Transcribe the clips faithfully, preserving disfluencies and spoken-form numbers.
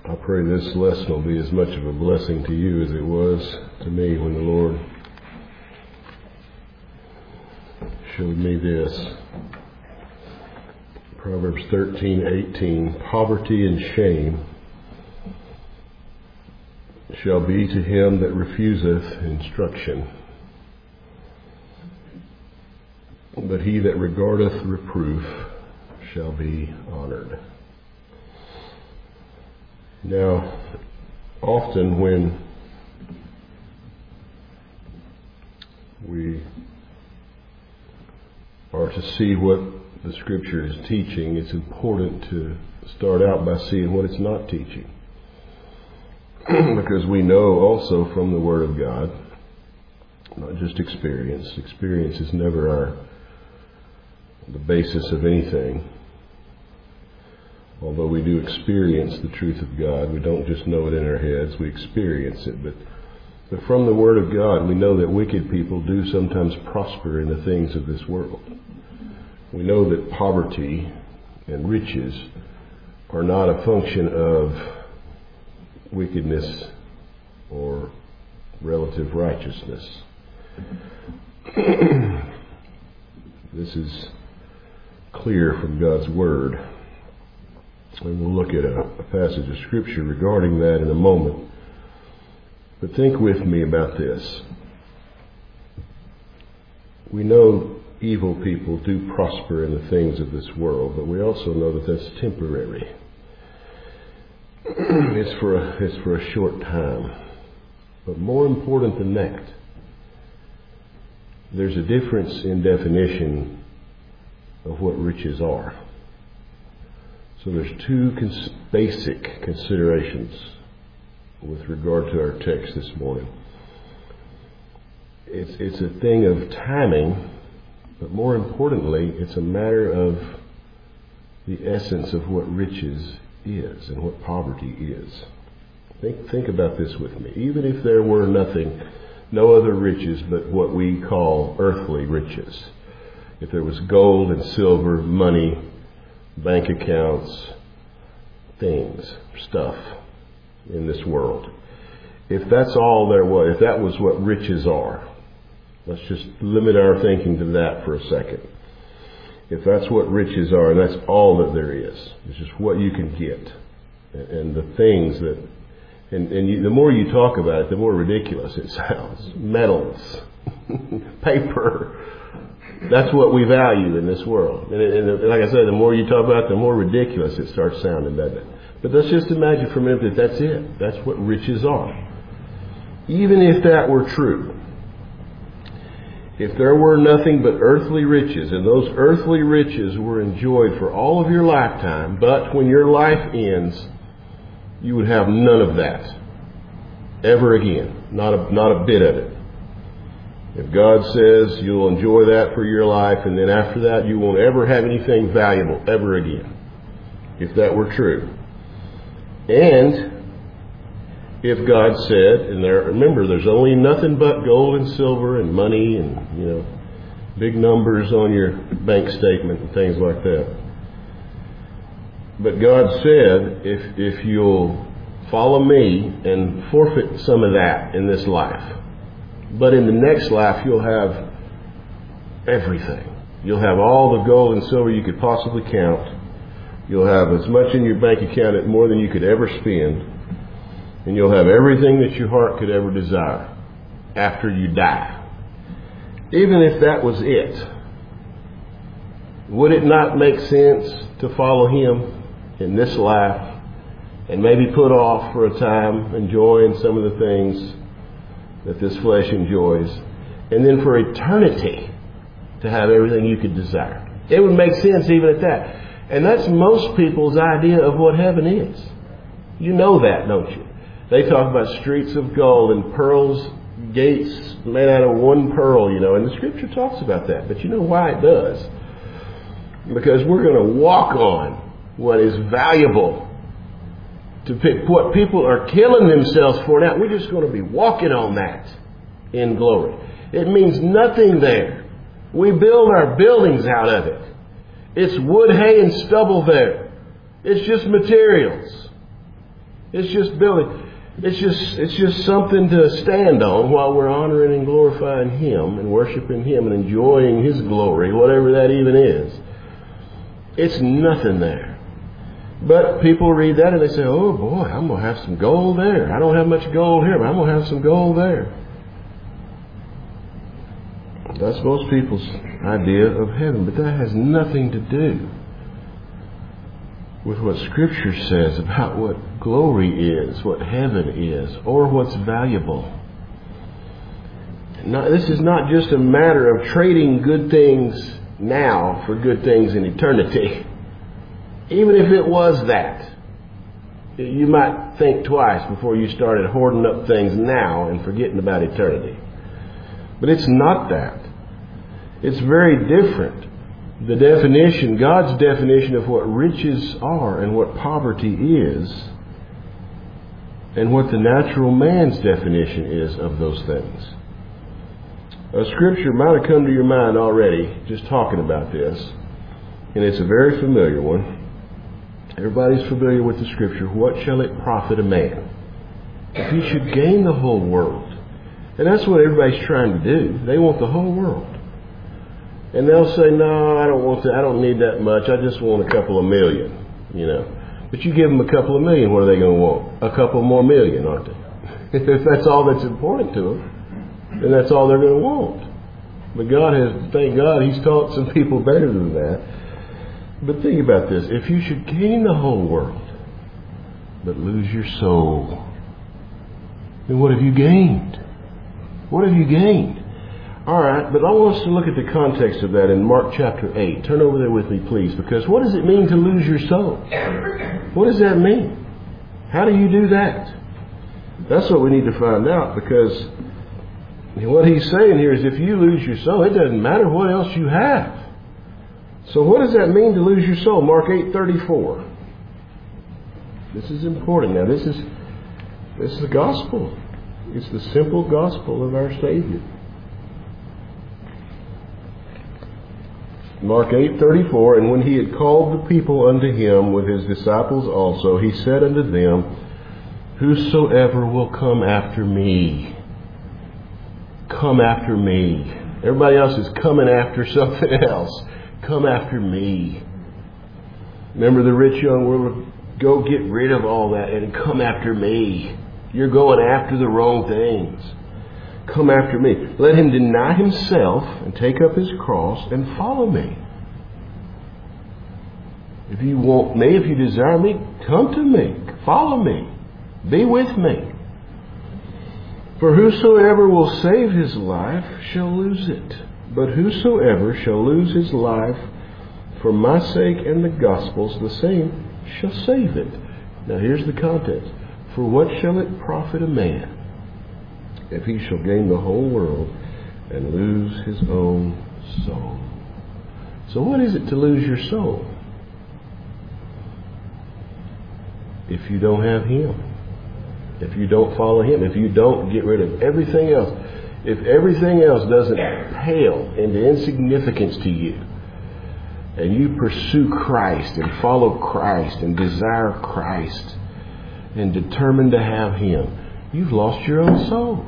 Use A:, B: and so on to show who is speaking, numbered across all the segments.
A: I pray this lesson will be as much of a blessing to you as it was to me when the Lord showed me this. Proverbs thirteen eighteen, poverty and shame shall be to him that refuseth instruction, but he that regardeth reproof shall be honored. Now, often when we are to see what the Scripture is teaching, it's important to start out by seeing what it's not teaching. Because we know also from the Word of God, not just experience. Experience is never our the basis of anything. Although we do experience the truth of God, we don't just know it in our heads, we experience it. But, but from the Word of God, we know that wicked people do sometimes prosper in the things of this world. We know that poverty and riches are not a function of wickedness or relative righteousness. This is clear from God's Word. And we'll look at a, a passage of Scripture regarding that in a moment. But think with me about this. We know evil people do prosper in the things of this world, but we also know that that's temporary. It's for a, it's for a short time. But more important than that, there's a difference in definition of what riches are. So there's two cons- basic considerations with regard to our text this morning. It's, it's a thing of timing, but more importantly, it's a matter of the essence of what riches is and what poverty is. Think, think about this with me. Even if there were nothing, no other riches but what we call earthly riches. If there was gold and silver, money, bank accounts, things, stuff in this world. If that's all there was, if that was what riches are, let's just limit our thinking to that for a second. If that's what riches are, and that's all that there is, it's just what you can get. And the things that, and, and you, the more you talk about it, the more ridiculous it sounds. Metals, paper. That's what we value in this world. And, and like I said, the more you talk about it, the more ridiculous it starts sounding, doesn't it? But let's just imagine for a minute that that's it. That's what riches are. Even if that were true, if there were nothing but earthly riches, and those earthly riches were enjoyed for all of your lifetime, but when your life ends, you would have none of that ever again. Not a, not a bit of it. If God says you'll enjoy that for your life, and then after that you won't ever have anything valuable ever again, if that were true. And if God said, and there, remember, there's only nothing but gold and silver and money and, you know, big numbers on your bank statement and things like that. But God said, if if you'll follow me and forfeit some of that in this life, but in the next life, you'll have everything. You'll have all the gold and silver you could possibly count. You'll have as much in your bank account, more than you could ever spend. And you'll have everything that your heart could ever desire after you die. Even if that was it, would it not make sense to follow Him in this life and maybe put off for a time enjoying some of the things that this flesh enjoys, and then for eternity to have everything you could desire? It would make sense even at that. And that's most people's idea of what heaven is. You know that, don't you? They talk about streets of gold and pearls, gates made out of one pearl, you know, and the Scripture talks about that. But you know why it does? Because we're going to walk on what is valuable to pick, what people are killing themselves for now. We're just going to be walking on that in glory. It means nothing there. We build our buildings out of it. It's wood, hay, and stubble there. It's just materials. It's just building. It's just it's just something to stand on while we're honoring and glorifying Him and worshiping Him and enjoying His glory, whatever that even is. It's nothing there. But people read that and they say, oh boy, I'm going to have some gold there. I don't have much gold here, but I'm going to have some gold there. That's most people's idea of heaven, but that has nothing to do with what Scripture says about what glory is, what heaven is, or what's valuable. Now, this is not just a matter of trading good things now for good things in eternity. Even if it was that, you might think twice before you started hoarding up things now and forgetting about eternity. But it's not that. It's very different. The definition, God's definition of what riches are and what poverty is, and what the natural man's definition is of those things. A scripture might have come to your mind already just talking about this, and it's a very familiar one. Everybody's familiar with the scripture, what shall it profit a man if he should gain the whole world? And that's what everybody's trying to do. They want the whole world. And they'll say, no, I don't want that. I don't need that much. I just want a couple of million, you know. But you give them a couple of million, what are they going to want? A couple more million, aren't they? If that's all that's important to them, then that's all they're going to want. But God has, thank God, He's taught some people better than that. But think about this. If you should gain the whole world, but lose your soul, then what have you gained? What have you gained? All right, but I want us to look at the context of that in Mark chapter eight. Turn over there with me, please, because what does it mean to lose your soul? What does that mean? How do you do that? That's what we need to find out, because what he's saying here is if you lose your soul, it doesn't matter what else you have. So what does that mean to lose your soul? Mark eight thirty-four. This is important. Now, this is this is the gospel. It's the simple gospel of our Savior. Mark eight thirty-four, and when he had called the people unto him with his disciples also, he said unto them, whosoever will come after me, come after me. Everybody else is coming after something else. Come after me. Remember the rich young ruler? Go get rid of all that and come after me. You're going after the wrong things. Come after me. Let him deny himself and take up his cross and follow me. If you want me, if you desire me, come to me. Follow me. Be with me. For whosoever will save his life shall lose it. But whosoever shall lose his life for my sake and the gospel's, the same shall save it. Now here's the context. For what shall it profit a man if he shall gain the whole world and lose his own soul? So what is it to lose your soul if you don't have Him? If you don't follow Him? If you don't get rid of everything else? If everything else doesn't pale into insignificance to you, and you pursue Christ and follow Christ and desire Christ and determined to have Him, you've lost your own soul.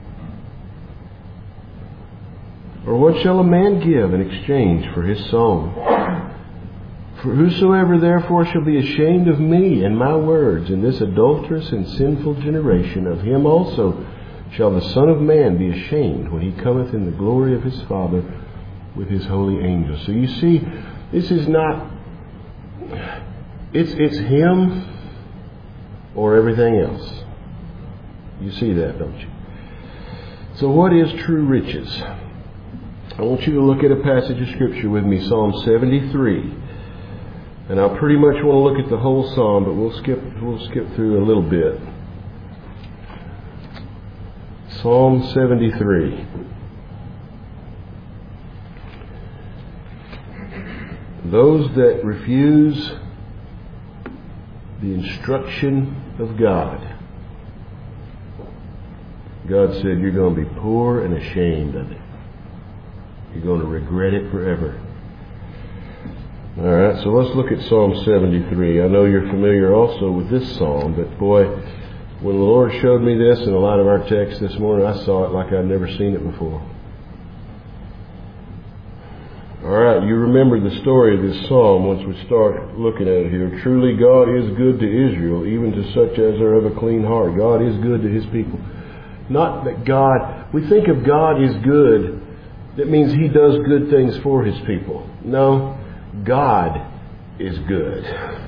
A: Or what shall a man give in exchange for his soul? For whosoever therefore shall be ashamed of me and my words in this adulterous and sinful generation, of him also shall the Son of Man be ashamed when He cometh in the glory of His Father with His holy angels. So you see, this is not, it's, it's Him or everything else. You see that, don't you? So what is true riches? I want you to look at a passage of Scripture with me, Psalm seventy-three. And I pretty much want to look at the whole Psalm, but we'll skip, we'll skip through a little bit. Psalm seventy-three. Those that refuse the instruction of God, God said, you're going to be poor and ashamed of it. You're going to regret it forever. All right, so let's look at Psalm seventy-three. I know you're familiar also with this psalm, but boy, when the Lord showed me this in a lot of our texts this morning, I saw it like I'd never seen it before. All right, you remember the story of this psalm once we start looking at it here. Truly God is good to Israel, even to such as are of a clean heart. God is good to His people. Not that God, we think of God is good, that means He does good things for His people. No, God is good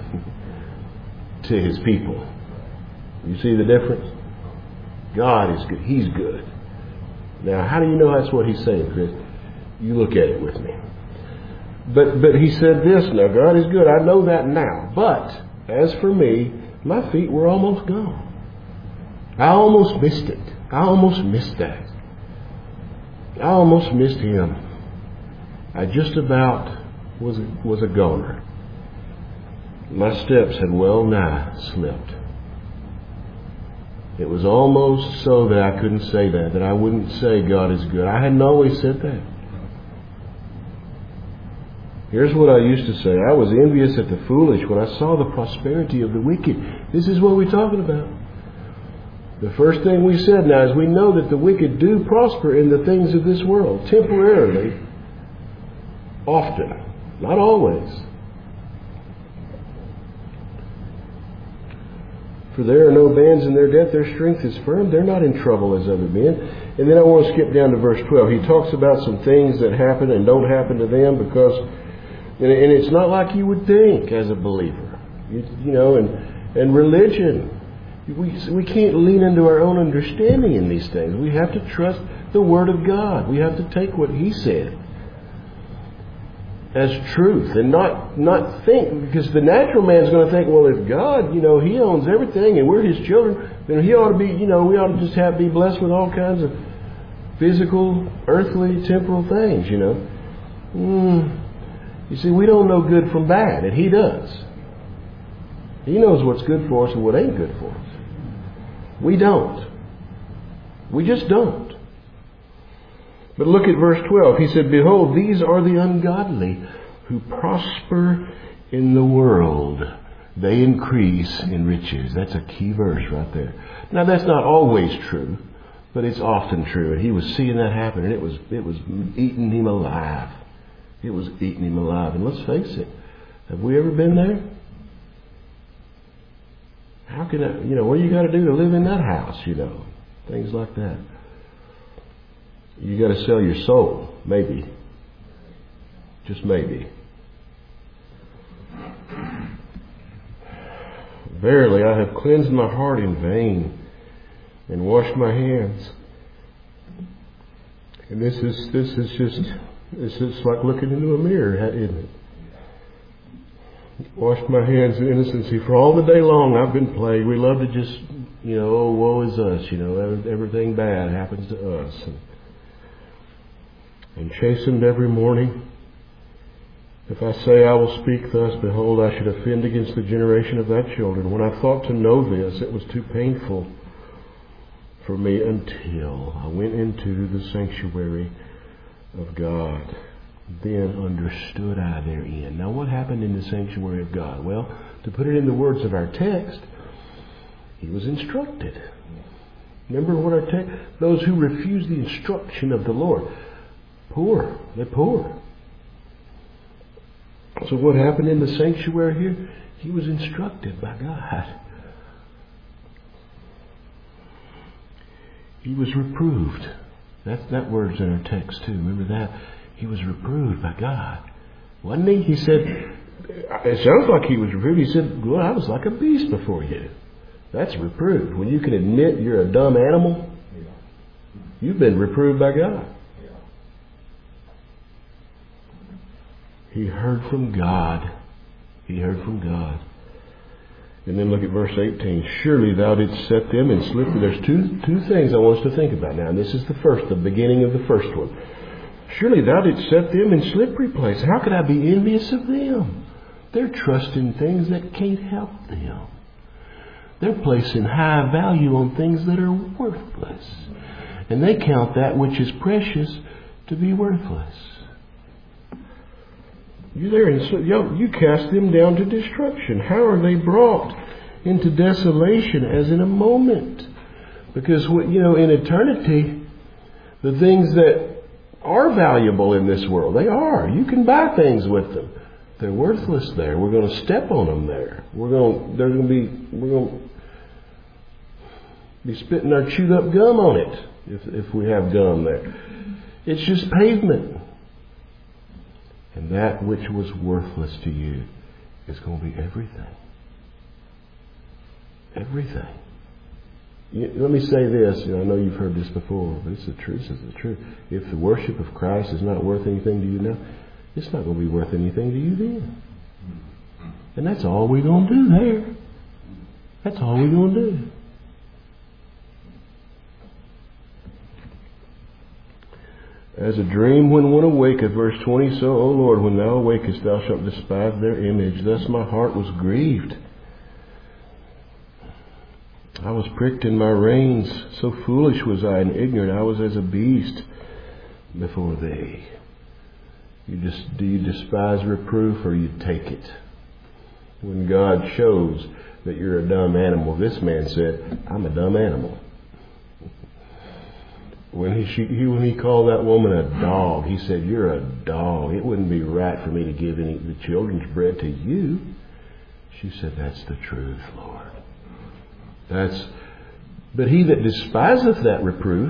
A: to His people. You see the difference? God is good. He's good. Now, how do you know that's what He's saying, Chris? You look at it with me. But but He said this, now God is good. I know that now. But as for me, my feet were almost gone. I almost missed it. I almost missed that. I almost missed Him. I just about was was a goner. My steps had well nigh slipped. It was almost so that I couldn't say that, that I wouldn't say God is good. I hadn't always said that. Here's what I used to say. I was envious at the foolish when I saw the prosperity of the wicked. This is what we're talking about. The first thing we said now is we know that the wicked do prosper in the things of this world, temporarily, often, not always. For there are no bands in their death, their strength is firm, they're not in trouble as other men. And then I want to skip down to verse twelve. He talks about some things that happen and don't happen to them because, and it's not like you would think as a believer. You, you know, and, and religion. We, we can't lean into our own understanding in these things. We have to trust the Word of God. We have to take what He said as truth and not not think, because the natural man's going to think, well, if God, you know, He owns everything and we're His children, then He ought to be, you know, we ought to just have be blessed with all kinds of physical, earthly, temporal things, you know. Mm. You see, we don't know good from bad, and He does. He knows what's good for us and what ain't good for us. We don't. We just don't. But look at verse twelve. He said, behold, these are the ungodly who prosper in the world. They increase in riches. That's a key verse right there. Now, that's not always true, but it's often true. And he was seeing that happen, and it was it was eating him alive. It was eating him alive. And let's face it, have we ever been there? How can I, you know, what do you got to do to live in that house, you know? Things like that. You got to sell your soul, maybe. Just maybe. Verily, I have cleansed my heart in vain and washed my hands. And this is this is just this is like looking into a mirror, isn't it? Washed my hands in innocency. For all the day long I've been plagued. We love to just, you know, oh, woe is us. You know, everything bad happens to us. And, and chastened every morning. If I say I will speak thus, behold, I should offend against the generation of thy children. When I thought to know this, it was too painful for me until I went into the sanctuary of God. Then understood I therein. Now, what happened in the sanctuary of God? Well, to put it in the words of our text, he was instructed. Remember what our text? Those who refuse the instruction of the Lord, poor. They're poor. So what happened in the sanctuary here? He was instructed by God. He was reproved. That that word's in our text too. Remember that? He was reproved by God. Wasn't he? He said, it sounds like he was reproved. He said, well, I was like a beast before you. That's reproved. When you can admit you're a dumb animal, you've been reproved by God. He heard from God. He heard from God. And then look at verse eighteen. Surely thou didst set them in slippery. There's two two things I want us to think about now. And this is the first, the beginning of the first one. Surely thou didst set them in slippery place. How could I be envious of them? They're trusting things that can't help them. They're placing high value on things that are worthless. And they count that which is precious to be worthless. You there, and so you cast them down to destruction. How are they brought into desolation as in a moment? Because, you know, in eternity, the things that are valuable in this world, they are. You can buy things with them. They're worthless there. We're going to step on them there. We're going. They're going to be. We're going to be spitting our chewed up gum on it if if we have gum there. It's just pavement. And that which was worthless to you is going to be everything. Everything. You, let me say this. You know, I know you've heard this before, but it's the truth. It's the truth. If the worship of Christ is not worth anything to you now, it's not going to be worth anything to you then. And that's all we're going to do there. That's all we're going to do. As a dream when one awaketh, verse twenty, so, O Lord, when thou awakest, thou shalt despise their image. Thus my heart was grieved. I was pricked in my reins. So foolish was I and ignorant. I was as a beast before thee. You just, do you despise reproof, or you take it? When God shows that you're a dumb animal, this man said, I'm a dumb animal. When he, she, he when he called that woman a dog, he said, you're a dog. It wouldn't be right for me to give any the children's bread to you. She said, that's the truth, Lord. That's, but he that despiseth that reproof,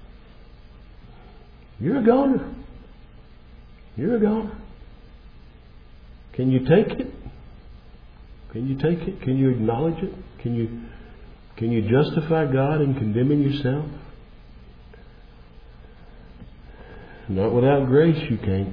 A: you're a goner. You're a goner. Can you take it? Can you take it? Can you acknowledge it? Can you, can you justify God in condemning yourself? Not without grace, you can't.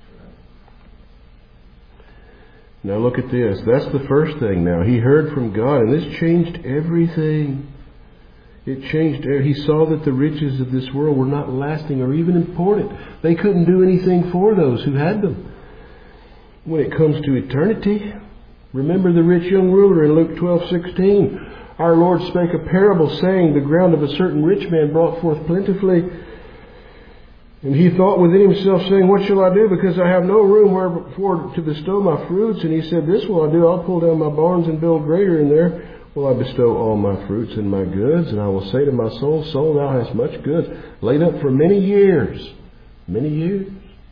A: Now look at this. That's the first thing now. He heard from God, and this changed everything. It changed. He saw that the riches of this world were not lasting or even important. They couldn't do anything for those who had them. When it comes to eternity, remember the rich young ruler in Luke twelve sixteen. Our Lord spake a parable, saying, the ground of a certain rich man brought forth plentifully. And he thought within himself, saying, what shall I do? Because I have no room wherefore to bestow my fruits. And he said, this will I do. I'll pull down my barns and build greater. And there will I bestow all my fruits and my goods. And I will say to my soul, soul, thou hast much goods laid up for many years. Many years.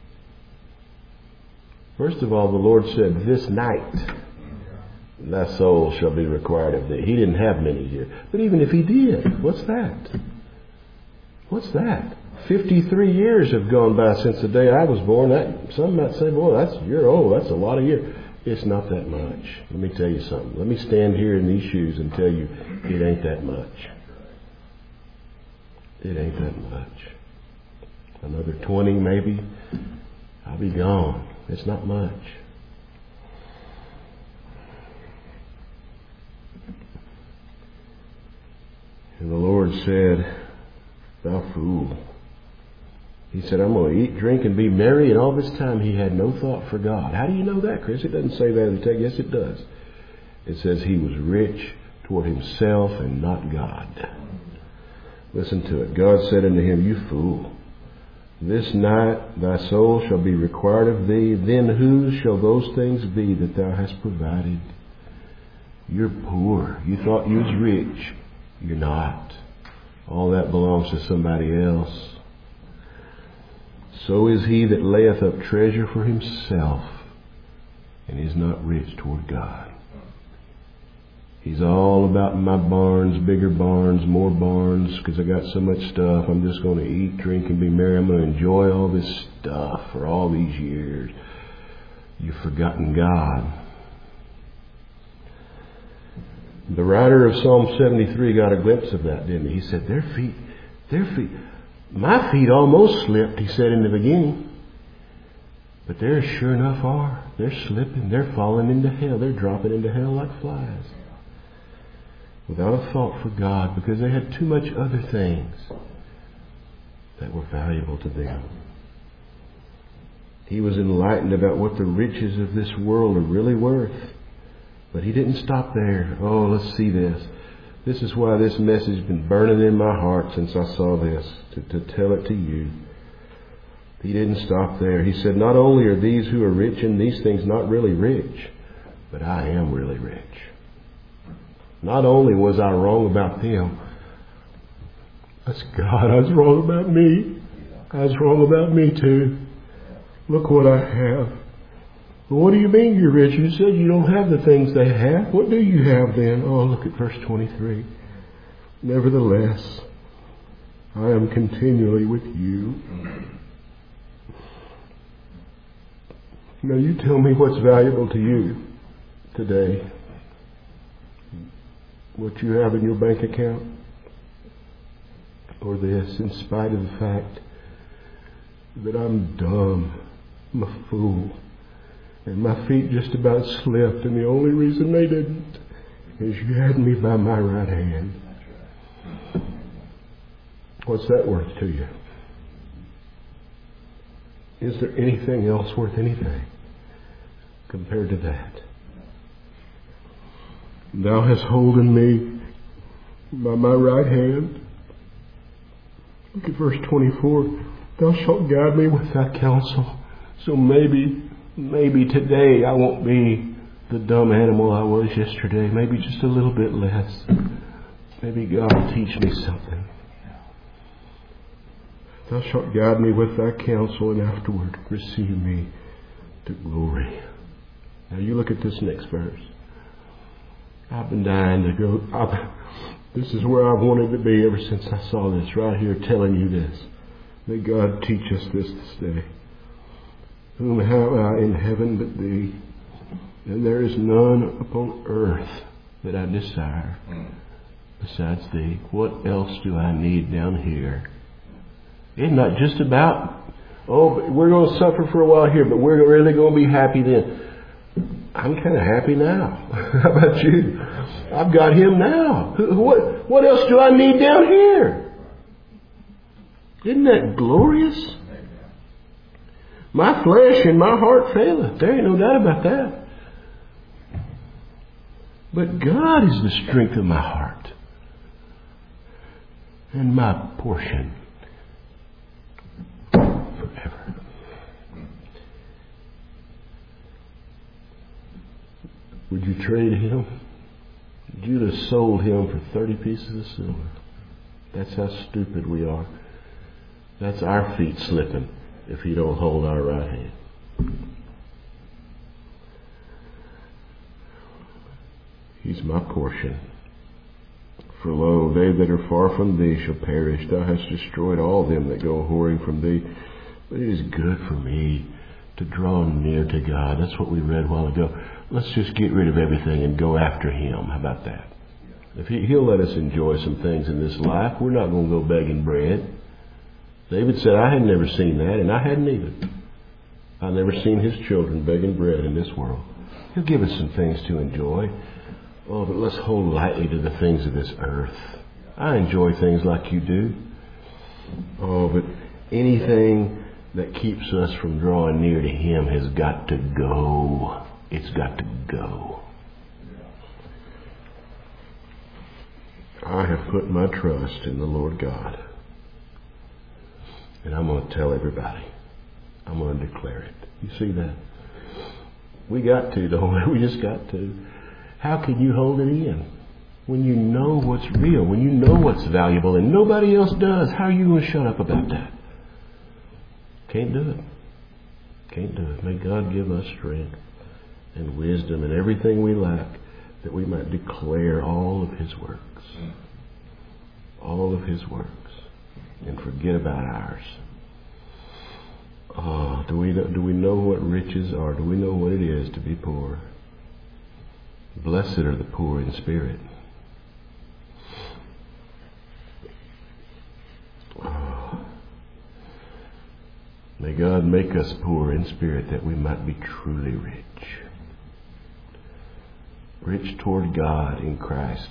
A: First of all, the Lord said, this night thy soul shall be required of thee. He didn't have many years. But even if he did, what's that? What's that? fifty-three years have gone by since the day I was born. That, some might say, boy, that's you're old. That's a lot of years. It's not that much. Let me tell you something. Let me stand here in these shoes and tell you it ain't that much. It ain't that much. Another twenty maybe, I'll be gone. It's not much. And the Lord said, thou fool. He said, I'm going to eat, drink, and be merry. And all this time he had no thought for God. How do you know that, Chris? It doesn't say that in the text. Yes, it does. It says he was rich toward himself and not God. Listen to it. God said unto him, you fool, this night thy soul shall be required of thee. Then whose shall those things be that thou hast provided? You're poor. You thought you was rich. You're not. All that belongs to somebody else. So is he that layeth up treasure for himself and is not rich toward God. He's all about my barns, bigger barns, more barns, because I got so much stuff. I'm just going to eat, drink, and be merry. I'm going to enjoy all this stuff for all these years. You've forgotten God. The writer of Psalm seventy-three got a glimpse of that, didn't he? He said, their feet, their feet, my feet almost slipped, he said in the beginning. But there sure enough are. They're slipping. They're falling into hell. They're dropping into hell like flies. Without a thought for God, because they had too much other things that were valuable to them. He was enlightened about what the riches of this world are really worth. But he didn't stop there. Oh, let's see this. This is why this message has been burning in my heart since I saw this, to, to tell it to you. He didn't stop there. He said, not only are these who are rich in these things not really rich, but I am really rich. Not only was I wrong about them, that's God, I was wrong about me. I was wrong about me too. Look what I have. Well, what do you mean you're rich? You said you don't have the things they have. What do you have then? Oh, look at verse twenty-three. Nevertheless, I am continually with you. Now you tell me what's valuable to you today. What you have in your bank account? Or this, in spite of the fact that I'm dumb, I'm a fool, and my feet just about slipped, and the only reason they didn't is you had me by my right hand. What's that worth to you? Is there anything else worth anything compared to that? Thou hast holden me by my right hand. Look at verse twenty-four. Thou shalt guide me with thy counsel. So maybe, maybe today I won't be the dumb animal I was yesterday. Maybe just a little bit less. Maybe God will teach me something. Thou shalt guide me with thy counsel, and afterward receive me to glory. Now you look at this next verse. I've been dying to go. I've, this is where I've wanted to be ever since I saw this right here telling you this. May God teach us this this day. Whom have I in heaven but thee? And there is none upon earth that I desire besides thee. What else do I need down here? It's not just about, oh, we're going to suffer for a while here, but we're really going to be happy then. I'm kind of happy now. How about you? I've got Him now. What, what else do I need down here? Isn't that glorious? My flesh and my heart faileth. There ain't no doubt about that. But God is the strength of my heart and my portion forever. Would you trade Him? You'd have sold Him for thirty pieces of silver. That's how stupid we are. That's our feet slipping if He don't hold our right hand. He's my portion. For lo, they that are far from Thee shall perish. Thou hast destroyed all them that go whoring from Thee. But it is good for me to draw near to God. That's what we read a while ago. Let's just get rid of everything and go after Him. How about that? If he, He'll let us enjoy some things in this life, we're not going to go begging bread. David said, I had never seen that, and I hadn't either. I've never seen his children begging bread in this world. He'll give us some things to enjoy. Oh, but let's hold lightly to the things of this earth. I enjoy things like you do. Oh, but anything that keeps us from drawing near to Him has got to go. It's got to go. I have put my trust in the Lord God. And I'm going to tell everybody. I'm going to declare it. You see that? We got to, don't we? We just got to. How can you hold it in? When you know what's real, when you know what's valuable and nobody else does, how are you going to shut up about that? Can't do it. Can't do it. May God give us strength and wisdom and everything we lack, that we might declare all of His works. All of His works. And forget about ours. Oh, do we know, do we know what riches are? Do we know what it is to be poor? Blessed are the poor in spirit. Oh. May God make us poor in spirit that we might be truly rich. Rich toward God in Christ.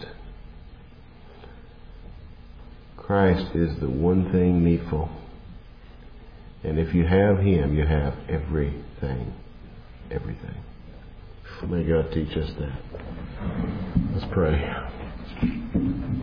A: Christ is the one thing needful. And if you have Him, you have everything. Everything. May God teach us that. Let's pray.